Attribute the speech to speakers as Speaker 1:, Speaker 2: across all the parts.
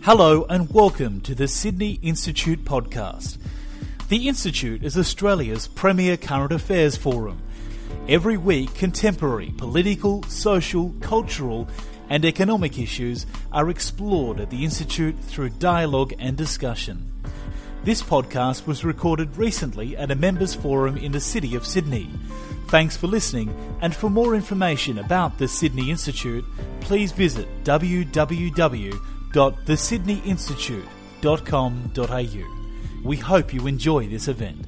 Speaker 1: Hello and welcome to the Sydney Institute podcast. The Institute is Australia's premier current affairs forum. Every week, contemporary political, social, cultural and economic issues are explored at the Institute through dialogue and discussion. This podcast was recorded recently at a members' forum in the City of Sydney. Thanks for listening, and for more information about the Sydney Institute, please visit www.thesydneyinstitute.com.au. We hope you enjoy this event.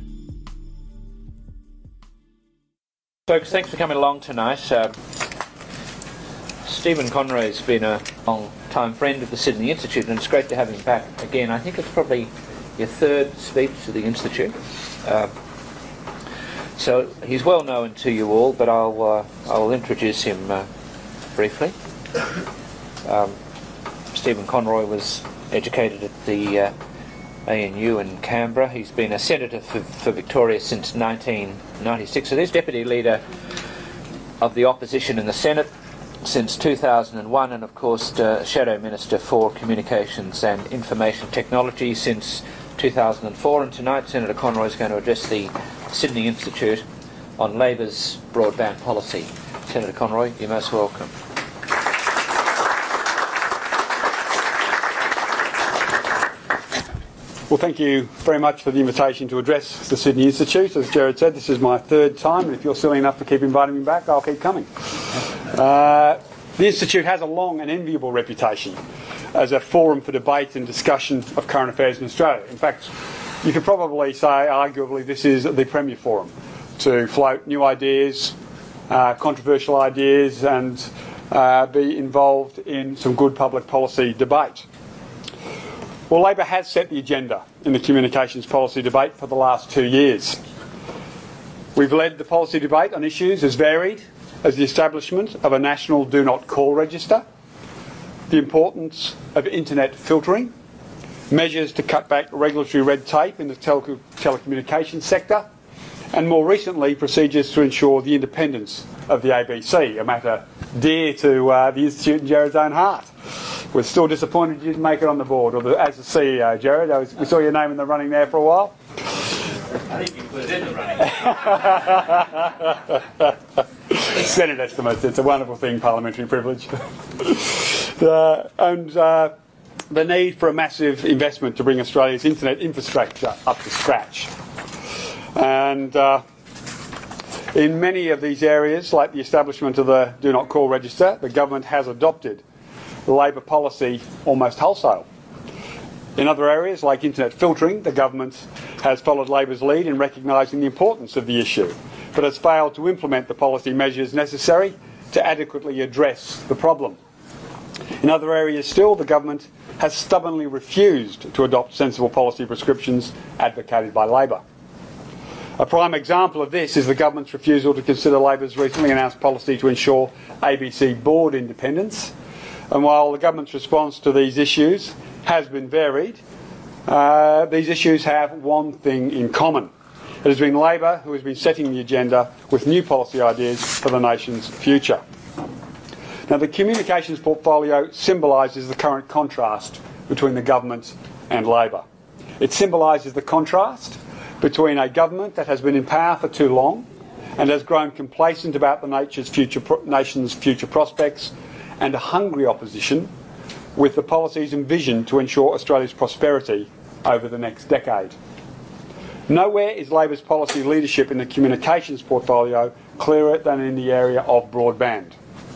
Speaker 2: Folks, thanks for coming along tonight. Stephen Conroy's been a long-time friend of the Sydney Institute, and it's great to have him back again. I think it's probably your third speech to the Institute. So he's well known to you all, but I'll introduce him briefly. Stephen Conroy was educated at the ANU in Canberra. He's been a senator for Victoria since 1996. So he's deputy leader of the opposition in the Senate since 2001, and of course shadow minister for communications and information technology since 2004. And tonight Senator Conroy is going to address the Sydney Institute on Labor's broadband policy. Senator Conroy, you're most welcome.
Speaker 3: Well, thank you very much for the invitation to address the Sydney Institute. As Gerard said, this is my third time, and if you're silly enough to keep inviting me back, I'll keep coming. The Institute has a long and enviable reputation as a forum for debate and discussion of current affairs in Australia. In fact, you could probably say, arguably, this is the premier forum to float new ideas, controversial ideas, and be involved in some good public policy debate. Well, Labor has set the agenda in the communications policy debate for the last 2 years. We've led the policy debate on issues as varied as the establishment of a national do not call register, the importance of internet filtering, measures to cut back regulatory red tape in the telecommunications sector, and more recently procedures to ensure the independence of the ABC, a matter dear to the Institute and Gerard's own heart. We're still disappointed you didn't make it on the board, or as the CEO, Gerard. We saw your name in the running there for a while.
Speaker 2: I think you put it in the running.
Speaker 3: Senate estimates, it's a wonderful thing, parliamentary privilege. And the need for a massive investment to bring Australia's internet infrastructure up to scratch. And in many of these areas, like the establishment of the Do Not Call register, the government has adopted the Labor policy almost wholesale. In other areas, like internet filtering, the government has followed Labor's lead in recognising the importance of the issue, but has failed to implement the policy measures necessary to adequately address the problem. In other areas still, the government has stubbornly refused to adopt sensible policy prescriptions advocated by Labor. A prime example of this is the government's refusal to consider Labor's recently announced policy to ensure ABC board independence. And while the government's response to these issues has been varied, these issues have one thing in common. It has been Labor who has been setting the agenda with new policy ideas for the nation's future. Now, the communications portfolio symbolises the current contrast between the government and Labor. It symbolises the contrast between a government that has been in power for too long and has grown complacent about the nation's future prospects, and a hungry opposition with the policies envisioned to ensure Australia's prosperity over the next decade. Nowhere is Labor's policy leadership in the communications portfolio clearer than in the area of broadband.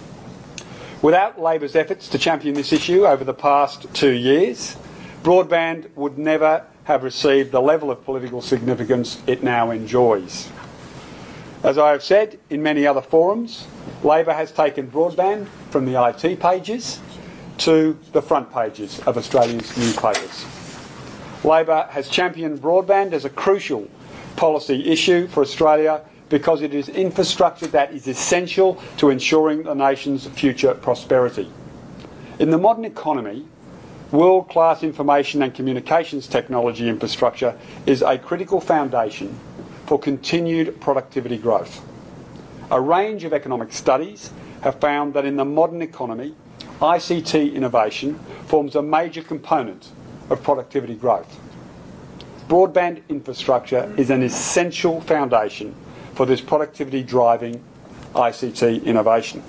Speaker 3: Without Labor's efforts to champion this issue over the past 2 years, broadband would never have received the level of political significance it now enjoys. As I have said in many other forums, Labor has taken broadband from the IT pages to the front pages of Australia's newspapers. Labor has championed broadband as a crucial policy issue for Australia because it is infrastructure that is essential to ensuring the nation's future prosperity. In the modern economy, world-class information and communications technology infrastructure is a critical foundation for continued productivity growth. A range of economic studies have found that in the modern economy, ICT innovation forms a major component of productivity growth. Broadband infrastructure is an essential foundation for this productivity-driving ICT innovation.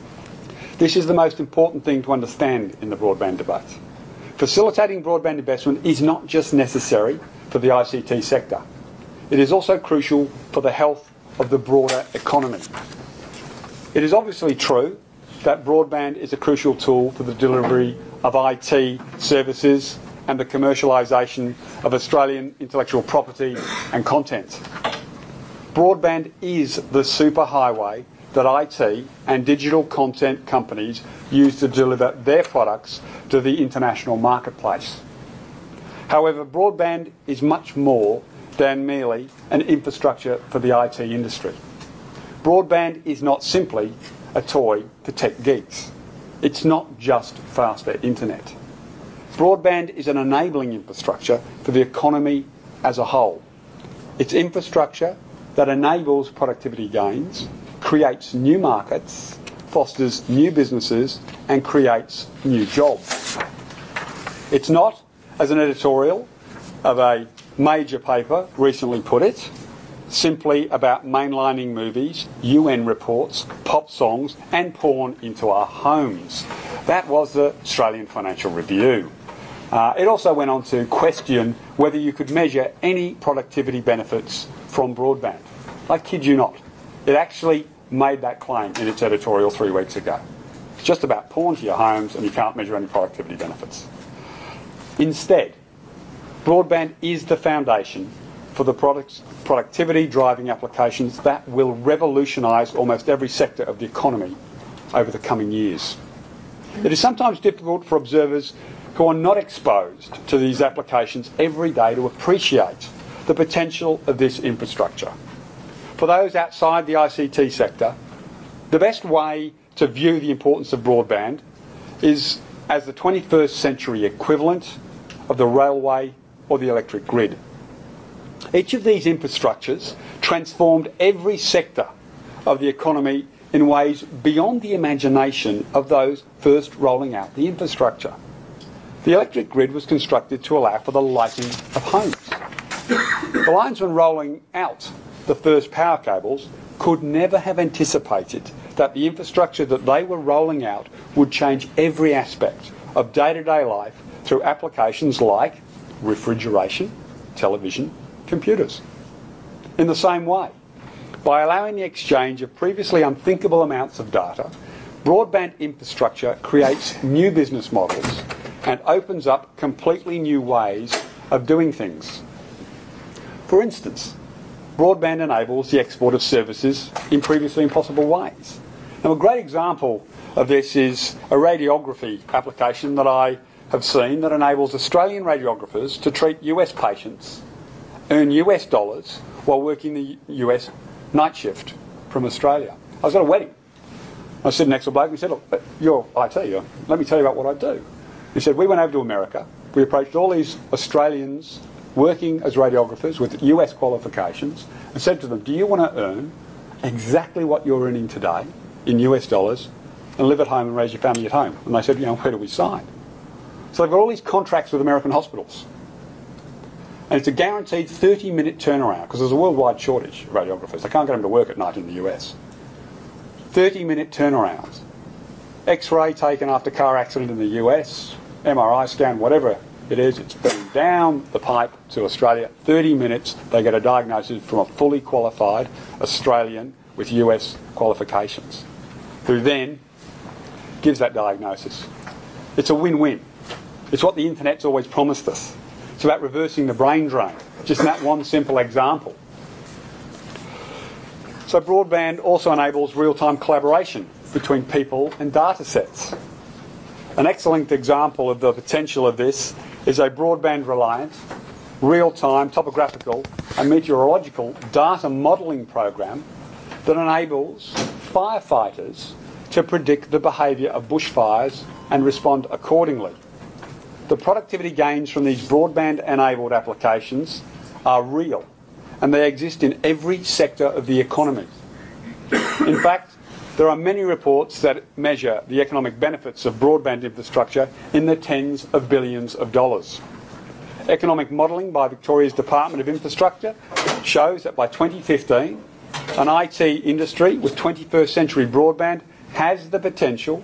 Speaker 3: This is the most important thing to understand in the broadband debate. Facilitating broadband investment is not just necessary for the ICT sector. It is also crucial for the health of the broader economy. It is obviously true that broadband is a crucial tool for the delivery of IT services and the commercialisation of Australian intellectual property and content. Broadband is the superhighway that IT and digital content companies use to deliver their products to the international marketplace. However, broadband is much more than merely an infrastructure for the IT industry. Broadband is not simply a toy for tech geeks. It's not just faster internet. Broadband is an enabling infrastructure for the economy as a whole. It's infrastructure that enables productivity gains, creates new markets, fosters new businesses, and creates new jobs. It's not, as an editorial of a major paper recently put it, simply about mainlining movies, UN reports, pop songs, and porn into our homes. That was the Australian Financial Review. It also went on to question whether you could measure any productivity benefits from broadband. I kid you not. It actually made that claim in its editorial 3 weeks ago. It's just about porn to your homes and you can't measure any productivity benefits. Instead, broadband is the foundation for the productivity-driving applications that will revolutionise almost every sector of the economy over the coming years. It is sometimes difficult for observers who are not exposed to these applications every day to appreciate the potential of this infrastructure. For those outside the ICT sector, the best way to view the importance of broadband is as the 21st century equivalent of the railway or the electric grid. Each of these infrastructures transformed every sector of the economy in ways beyond the imagination of those first rolling out the infrastructure. The electric grid was constructed to allow for the lighting of homes. The linesmen rolling out the first power cables could never have anticipated that the infrastructure that they were rolling out would change every aspect of day-to-day life through applications like refrigeration, television, computers. In the same way, by allowing the exchange of previously unthinkable amounts of data, broadband infrastructure creates new business models and opens up completely new ways of doing things. For instance, broadband enables the export of services in previously impossible ways. Now, a great example of this is a radiography application that I have seen that enables Australian radiographers to treat US patients, earn US dollars while working the US night shift from Australia. I was at a wedding. I was sitting next to a bloke and he said, "Look, you're IT, let me tell you about what I do." He said, "We went over to America, we approached all these Australians working as radiographers with US qualifications and said to them, do you want to earn exactly what you're earning today in US dollars and live at home and raise your family at home?" And they said, where do we sign? So they've got all these contracts with American hospitals. And it's a guaranteed 30-minute turnaround because there's a worldwide shortage of radiographers. They can't get them to work at night in the US. 30-minute turnarounds. X-ray taken after car accident in the US, MRI scan, whatever it is, it's been down the pipe to Australia. 30 minutes, they get a diagnosis from a fully qualified Australian with US qualifications, who then gives that diagnosis. It's a win-win. It's what the internet's always promised us. It's about reversing the brain drain, just in that one simple example. So broadband also enables real-time collaboration between people and data sets. An excellent example of the potential of this is a broadband-reliant, real-time topographical and meteorological data modelling program that enables firefighters to predict the behaviour of bushfires and respond accordingly. The productivity gains from these broadband-enabled applications are real, and they exist in every sector of the economy. In fact, There are many reports that measure the economic benefits of broadband infrastructure in the tens of billions of dollars. Economic modelling by Victoria's Department of Infrastructure shows that by 2015, an IT industry with 21st century broadband has the potential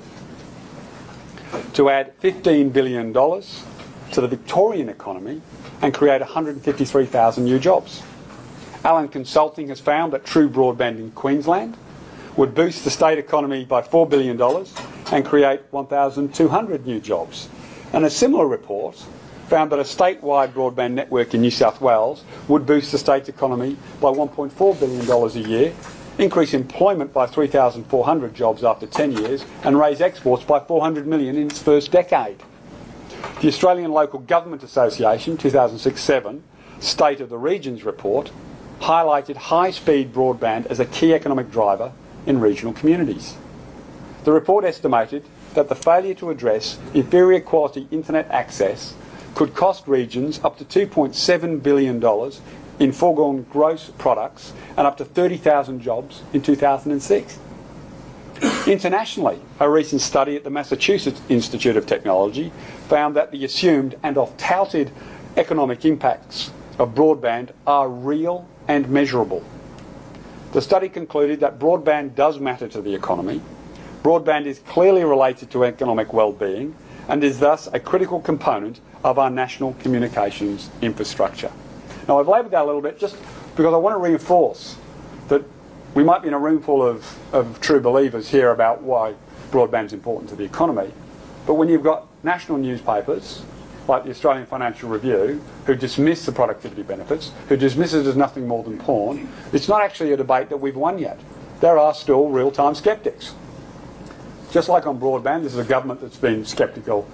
Speaker 3: to add $15 billion to the Victorian economy and create 153,000 new jobs. Allen Consulting has found that true broadband in Queensland would boost the state economy by $4 billion and create 1,200 new jobs. And a similar report found that a statewide broadband network in New South Wales would boost the state's economy by $1.4 billion a year, increase employment by 3,400 jobs after 10 years, and raise exports by $400 million in its first decade. The Australian Local Government Association 2006-7 State of the Regions report highlighted high-speed broadband as a key economic driver in regional communities. The report estimated that the failure to address inferior quality internet access could cost regions up to $2.7 billion in foregone gross products and up to 30,000 jobs in 2006. Internationally, a recent study at the Massachusetts Institute of Technology found that the assumed and oft-touted economic impacts of broadband are real and measurable. The study concluded that broadband does matter to the economy. Broadband is clearly related to economic well-being and is thus a critical component of our national communications infrastructure. Now, I've labelled that a little bit just because I want to reinforce that we might be in a room full of true believers here about why broadband is important to the economy, but when you've got national newspapers like the Australian Financial Review, who dismiss the productivity benefits, who dismiss it as nothing more than porn, it's not actually a debate that we've won yet. There are still real-time sceptics. Just like on broadband, this is a government that's been sceptical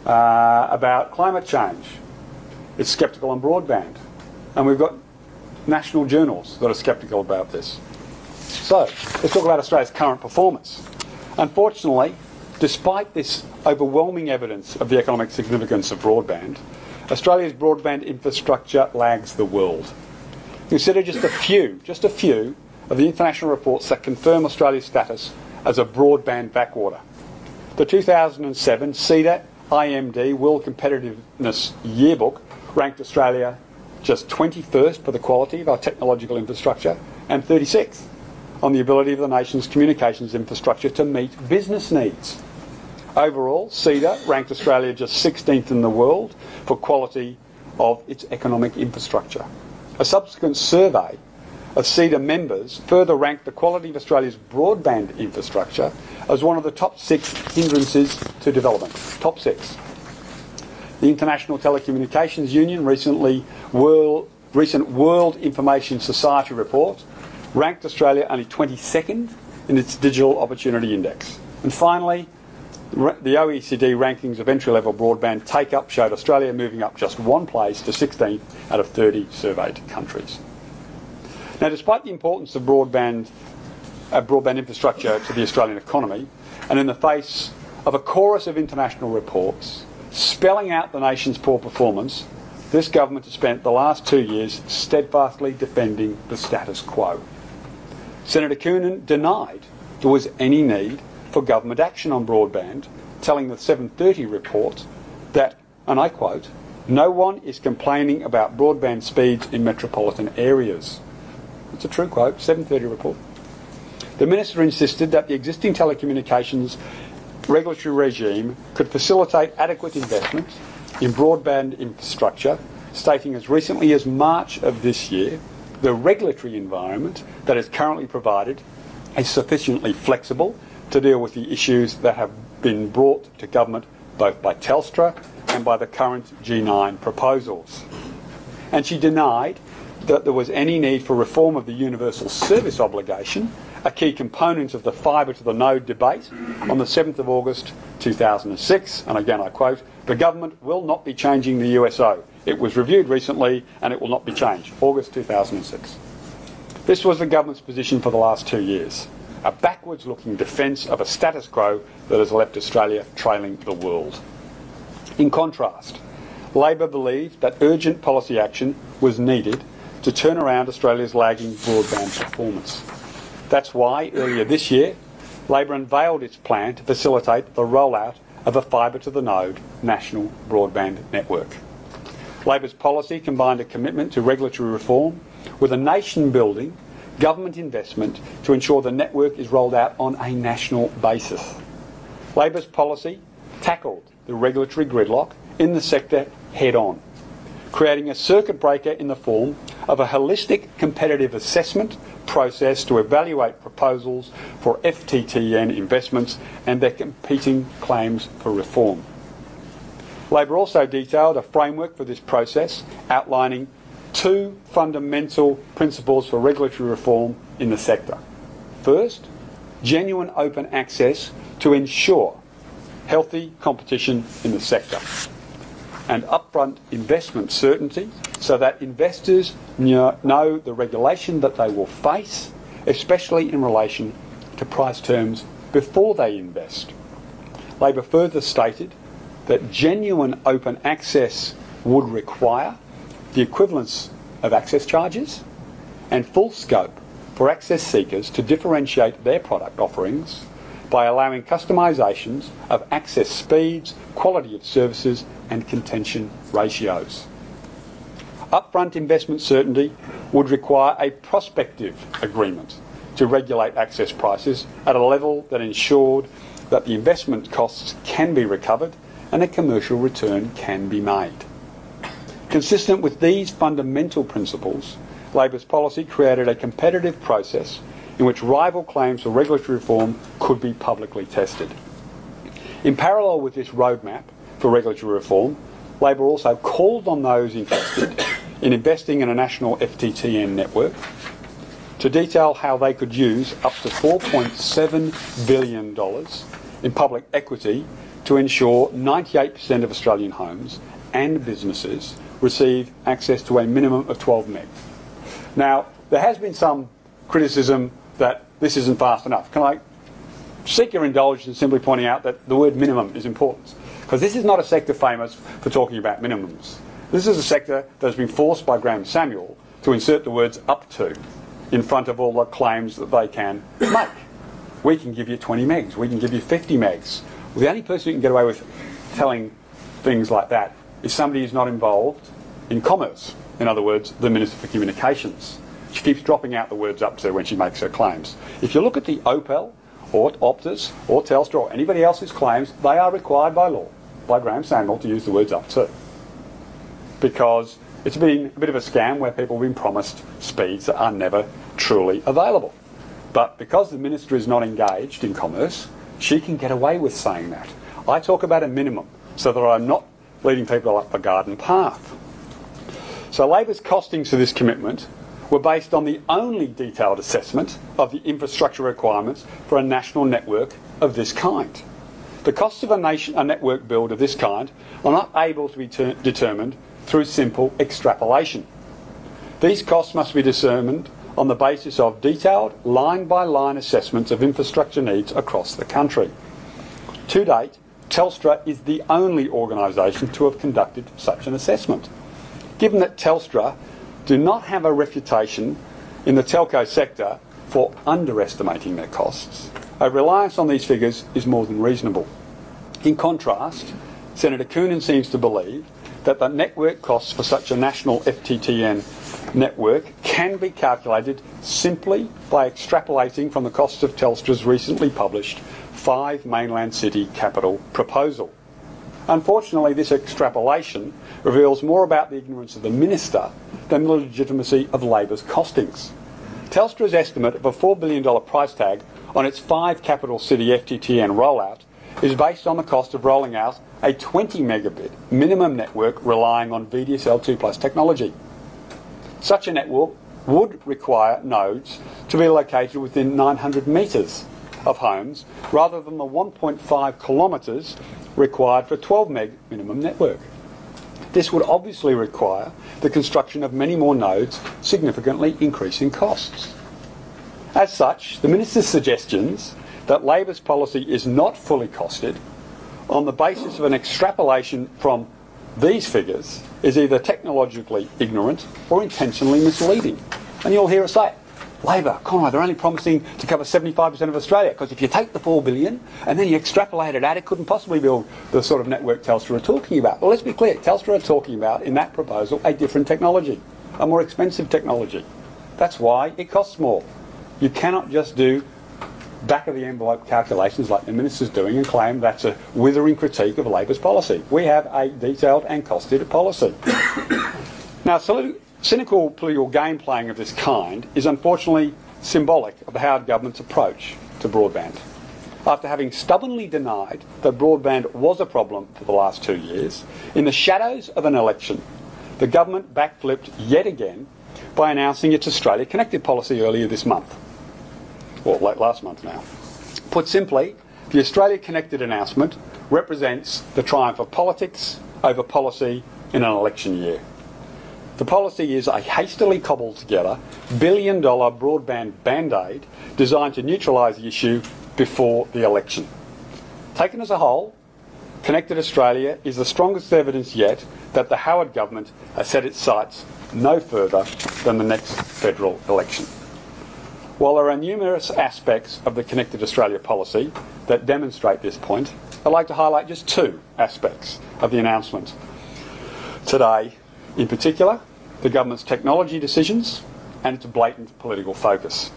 Speaker 3: about climate change. It's sceptical on broadband. And we've got national journals that are sceptical about this. So, let's talk about Australia's current performance. Unfortunately, despite this overwhelming evidence of the economic significance of broadband, Australia's broadband infrastructure lags the world. Consider just a few of the international reports that confirm Australia's status as a broadband backwater. The 2007 CEDA IMD World Competitiveness Yearbook ranked Australia just 21st for the quality of our technological infrastructure and 36th on the ability of the nation's communications infrastructure to meet business needs. Overall, CEDA ranked Australia just 16th in the world for quality of its economic infrastructure. A subsequent survey of CEDA members further ranked the quality of Australia's broadband infrastructure as one of the top 6 hindrances to development. Top 6. The International Telecommunications Union recent World Information Society report ranked Australia only 22nd in its Digital Opportunity Index. And finally, the OECD rankings of entry-level broadband take-up showed Australia moving up just one place to 16th out of 30 surveyed countries. Now, despite the importance of broadband infrastructure to the Australian economy, and in the face of a chorus of international reports spelling out the nation's poor performance, this government has spent the last 2 years steadfastly defending the status quo. Senator Coonan denied there was any need for government action on broadband, telling the 7:30 report that, and I quote, "No one is complaining about broadband speeds in metropolitan areas." It's a true quote, 7:30 report. The Minister insisted that the existing telecommunications regulatory regime could facilitate adequate investment in broadband infrastructure, stating as recently as March of this year, the regulatory environment that is currently provided is sufficiently flexible to deal with the issues that have been brought to government both by Telstra and by the current G9 proposals. And she denied that there was any need for reform of the universal service obligation, a key component of the fibre to the node debate on the 7th of August 2006, and again I quote, "The government will not be changing the USO. It was reviewed recently and it will not be changed." August 2006. This was the government's position for the last 2 years, a backwards-looking defence of a status quo that has left Australia trailing the world. In contrast, Labor believed that urgent policy action was needed to turn around Australia's lagging broadband performance. That's why, earlier this year, Labor unveiled its plan to facilitate the rollout of a fibre-to-the-node national broadband network. Labor's policy combined a commitment to regulatory reform with a nation-building government investment to ensure the network is rolled out on a national basis. Labor's policy tackled the regulatory gridlock in the sector head-on, creating a circuit breaker in the form of a holistic competitive assessment process to evaluate proposals for FTTN investments and their competing claims for reform. Labor also detailed a framework for this process, outlining two fundamental principles for regulatory reform in the sector. First, genuine open access to ensure healthy competition in the sector, and upfront investment certainty so that investors know the regulation that they will face, especially in relation to price terms before they invest. Labor further stated that genuine open access would require the equivalence of access charges and full scope for access seekers to differentiate their product offerings by allowing customisations of access speeds, quality of services and contention ratios. Upfront investment certainty would require a prospective agreement to regulate access prices at a level that ensured that the investment costs can be recovered and a commercial return can be made. Consistent with these fundamental principles, Labor's policy created a competitive process in which rival claims for regulatory reform could be publicly tested. In parallel with this roadmap for regulatory reform, Labor also called on those interested in investing in a national FTTN network to detail how they could use up to $4.7 billion in public equity to ensure 98% of Australian homes and businesses receive access to a minimum of 12 meg. Now, there has been some criticism that this isn't fast enough. Can I seek your indulgence in simply pointing out that the word minimum is important? Because this is not a sector famous for talking about minimums. This is a sector that has been forced by Graham Samuel to insert the words up to in front of all the claims that they can make. We can give you 20 megs, we can give you 50 megs. Well, the only person who can get away with telling things like that is somebody who's not involved in commerce. In other words, the Minister for Communications. She keeps dropping out the words up to when she makes her claims. If you look at the Opel or Optus or Telstra or anybody else's claims, they are required by law, by Graham Samuel, to use the words up to. Because it's been a bit of a scam where people have been promised speeds that are never truly available. But because the Minister is not engaged in commerce, she can get away with saying that. I talk about a minimum so that I'm not leading people up a garden path. So Labor's costings for this commitment were based on the only detailed assessment of the infrastructure requirements for a national network of this kind. The costs of a network build of this kind are not able to be determined through simple extrapolation. These costs must be determined on the basis of detailed line-by-line assessments of infrastructure needs across the country. To date, Telstra is the only organisation to have conducted such an assessment. Given that Telstra do not have a reputation in the telco sector for underestimating their costs, a reliance on these figures is more than reasonable. In contrast, Senator Coonan seems to believe that the network costs for such a national FTTN network can be calculated simply by extrapolating from the cost of Telstra's recently published 5 mainland city capital proposal. Unfortunately, this extrapolation reveals more about the ignorance of the Minister than the legitimacy of Labor's costings. Telstra's estimate of a $4 billion price tag on its 5 capital city FTTN rollout is based on the cost of rolling out a 20 megabit minimum network relying on VDSL 2+ technology. Such a network would require nodes to be located within 900 metres of homes rather than the 1.5 kilometres required for a 12 meg minimum network. This would obviously require the construction of many more nodes, significantly increasing costs. As such, the Minister's suggestions that Labor's policy is not fully costed on the basis of an extrapolation from these figures is either technologically ignorant or intentionally misleading. And you'll hear us say it. Labor, Conway, they're only promising to cover 75% of Australia, because if you take the $4 billion and then you extrapolate it out, it couldn't possibly build the sort of network Telstra are talking about. Well, let's be clear, Telstra are talking about, in that proposal, a different technology, a more expensive technology. That's why it costs more. You cannot just do back-of-the-envelope calculations like the Minister's doing and claim that's a withering critique of Labor's policy. We have a detailed and costed policy. Now, cynical political game playing of this kind is unfortunately symbolic of the Howard government's approach to broadband. After having stubbornly denied that broadband was a problem for the last 2 years, in the shadows of an election, the government backflipped yet again by announcing its Australia Connected policy earlier this month. Well, late last month now. Put simply, the Australia Connected announcement represents the triumph of politics over policy in an election year. The policy is a hastily cobbled together billion-dollar broadband band-aid designed to neutralise the issue before the election. Taken as a whole, Connected Australia is the strongest evidence yet that the Howard government has set its sights no further than the next federal election. While there are numerous aspects of the Connected Australia policy that demonstrate this point, I'd like to highlight just 2 aspects of the announcement today. In particular, the government's technology decisions and its blatant political focus.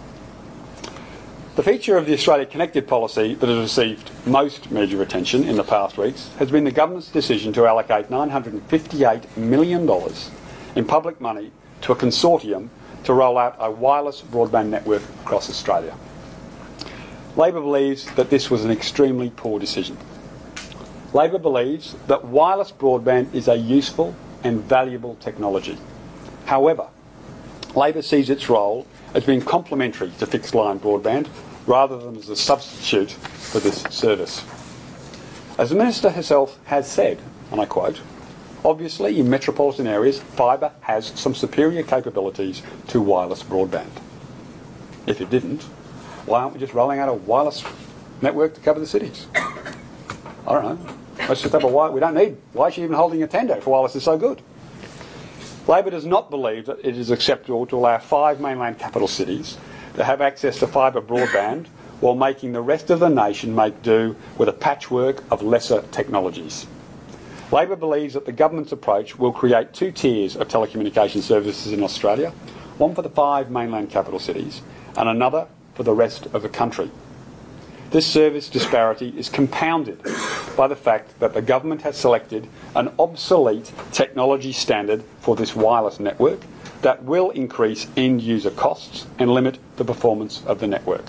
Speaker 3: The feature of the Australia Connected policy that has received most media attention in the past weeks has been the government's decision to allocate $958 million in public money to a consortium to roll out a wireless broadband network across Australia. Labor believes that this was an extremely poor decision. Labor believes that wireless broadband is a useful and valuable technology. However, Labor sees its role as being complementary to fixed line broadband rather than as a substitute for this service. As the Minister herself has said, and I quote, "Obviously, in metropolitan areas, fibre has some superior capabilities to wireless broadband. If it didn't, why aren't we just rolling out a wireless network to cover the cities? I don't know. Let's just have a wireless. We don't need. Why is she even holding a tender if wireless is so good?" Labor does not believe that it is acceptable to allow 5 mainland capital cities to have access to fibre broadband while making the rest of the nation make do with a patchwork of lesser technologies. Labor believes that the government's approach will create 2 tiers of telecommunication services in Australia, one for the 5 mainland capital cities and another for the rest of the country. This service disparity is compounded by the fact that the government has selected an obsolete technology standard for this wireless network that will increase end-user costs and limit the performance of the network.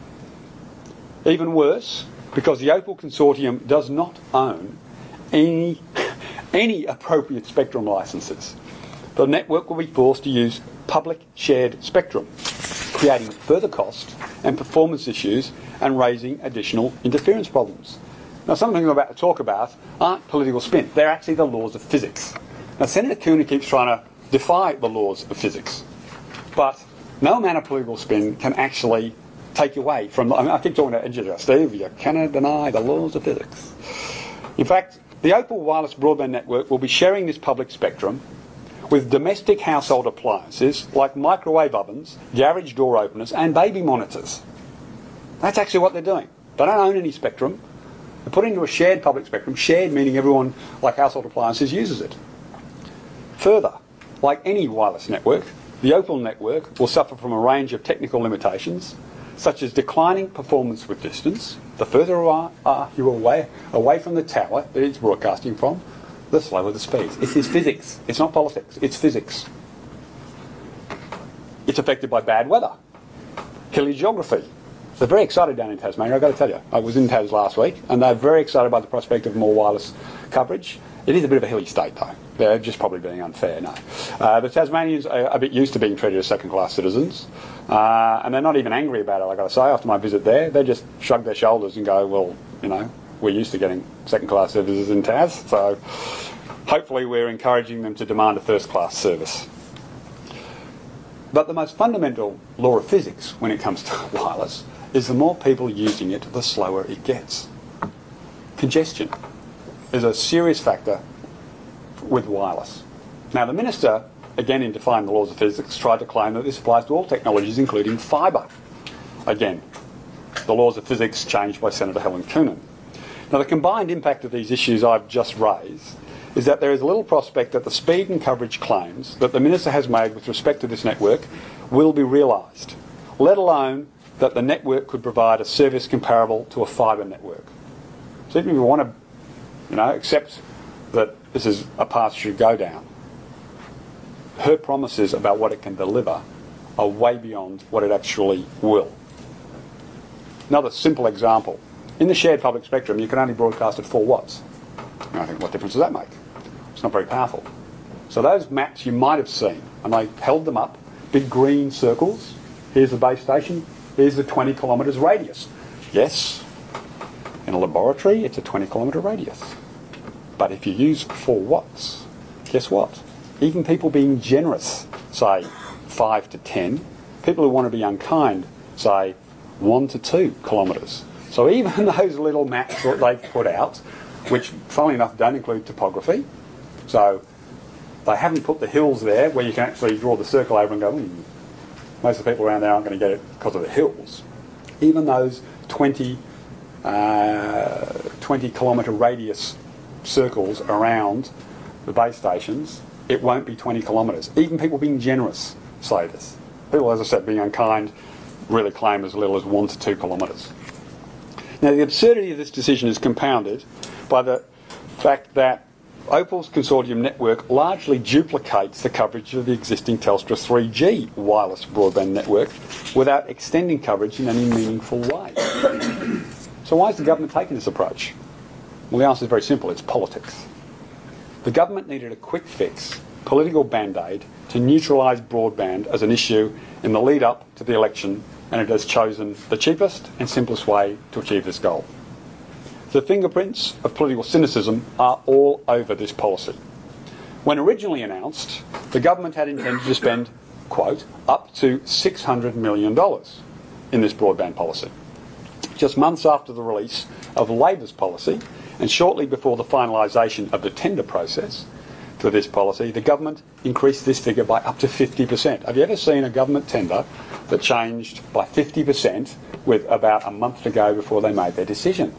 Speaker 3: Even worse, because the Opal Consortium does not own any appropriate spectrum licences, the network will be forced to use public shared spectrum, creating further cost and performance issues and raising additional interference problems. Now, some things I'm about to talk about aren't political spin. They're actually the laws of physics. Now, Senator Cooney keeps trying to defy the laws of physics, but no amount of political spin can actually take you away from... I keep talking about engineer Steve, you cannot deny the laws of physics. In fact, the Opal Wireless Broadband Network will be sharing this public spectrum with domestic household appliances like microwave ovens, garage door openers and baby monitors. That's actually what they're doing. They don't own any spectrum. They're put into a shared public spectrum, shared meaning everyone, like household appliances, uses it. Further, like any wireless network, the Opal network will suffer from a range of technical limitations, such as declining performance with distance. The further you are away from the tower that it's broadcasting from, the slower the speeds. It is physics. It's not politics. It's physics. It's affected by bad weather, hilly geography. They're very excited down in Tasmania, I've got to tell you. I was in Tas last week, and they're very excited by the prospect of more wireless coverage. It is a bit of a hilly state, though. They're just probably being unfair, no. The Tasmanians are a bit used to being treated as second-class citizens, and they're not even angry about it, I've got to say, after my visit there. They just shrug their shoulders and go, well, you know, we're used to getting second-class services in Tas, so hopefully we're encouraging them to demand a first-class service. But the most fundamental law of physics when it comes to wireless is the more people using it, the slower it gets. Congestion is a serious factor with wireless. Now, the Minister again in defying the laws of physics, tried to claim that this applies to all technologies, including fibre. Again, the laws of physics changed by Senator Helen Coonan. Now, the combined impact of these issues I've just raised is that there is little prospect that the speed and coverage claims that the Minister has made with respect to this network will be realised, let alone that the network could provide a service comparable to a fibre network. So even if you want to, accept that this is a path she should go down, her promises about what it can deliver are way beyond what it actually will. Another simple example. In the shared public spectrum, you can only broadcast at 4 watts. I think, what difference does that make? It's not very powerful. So those maps you might have seen, and they held them up, big green circles. Here's the base station. Here's the 20 kilometres radius. Yes, in a laboratory, it's a 20 kilometre radius. But if you use 4 watts, guess what? Even people being generous, say 5 to 10, people who want to be unkind, say 1 to 2 kilometres. So even those little maps that they've put out, which funnily enough don't include topography, so they haven't put the hills there where you can actually draw the circle over and go, most of the people around there aren't going to get it because of the hills. Even those 20 kilometre radius circles around the base stations, it won't be 20 kilometres. Even people being generous say this. People, as I said, being unkind, really claim as little as 1 to 2 kilometres. Now, the absurdity of this decision is compounded by the fact that Opal's consortium network largely duplicates the coverage of the existing Telstra 3G wireless broadband network without extending coverage in any meaningful way. So why is the government taking this approach? Well, the answer is very simple. It's politics. The government needed a quick fix, political band-aid, to neutralise broadband as an issue in the lead-up to the election, and it has chosen the cheapest and simplest way to achieve this goal. The fingerprints of political cynicism are all over this policy. When originally announced, the government had intended to spend, quote, up to $600 million in this broadband policy. Just months after the release of Labor's policy, and shortly before the finalisation of the tender process for this policy, the government increased this figure by up to 50%. Have you ever seen a government tender that changed by 50% with about a month to go before they made their decision?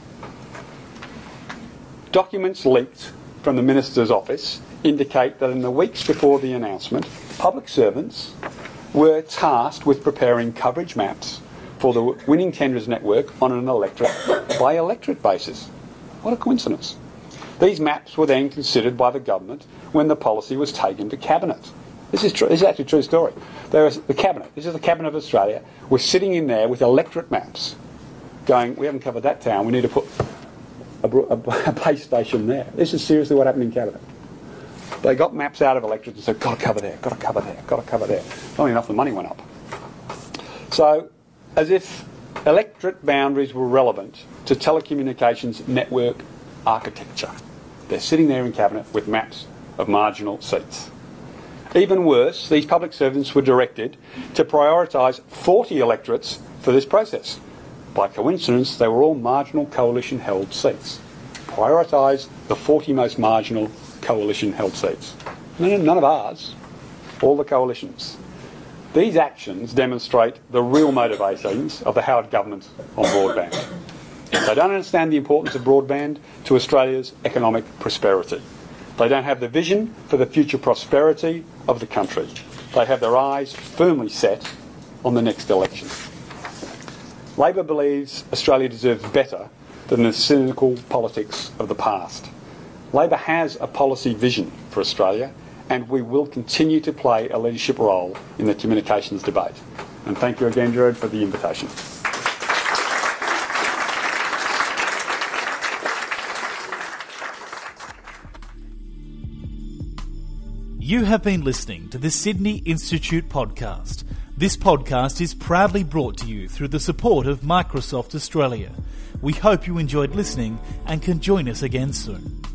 Speaker 3: Documents leaked from the Minister's office indicate that in the weeks before the announcement, public servants were tasked with preparing coverage maps for the winning tenders network on an electorate-by-electorate basis. What a coincidence. These maps were then considered by the government when the policy was taken to Cabinet. This is true. This is actually a true story. The Cabinet, this is the Cabinet of Australia, was sitting in there with electorate maps going, we haven't covered that town, we need to put a base station there. This is seriously what happened in Cabinet. They got maps out of electorates and said, got to cover there, got to cover there, got to cover there. Not enough, the money went up. So, as if electorate boundaries were relevant to telecommunications network architecture. They're sitting there in Cabinet with maps of marginal seats. Even worse, these public servants were directed to prioritise 40 electorates for this process. By coincidence, they were all marginal coalition-held seats. Prioritise the 40 most marginal coalition-held seats. None of ours, all the coalitions. These actions demonstrate the real motivations of the Howard government on broadband. They don't understand the importance of broadband to Australia's economic prosperity. They don't have the vision for the future prosperity of the country. They have their eyes firmly set on the next election. Labor believes Australia deserves better than the cynical politics of the past. Labor has a policy vision for Australia, and we will continue to play a leadership role in the communications debate. And thank you again, Gerard, for the invitation.
Speaker 1: You have been listening to the Sydney Institute podcast. This podcast is proudly brought to you through the support of Microsoft Australia. We hope you enjoyed listening and can join us again soon.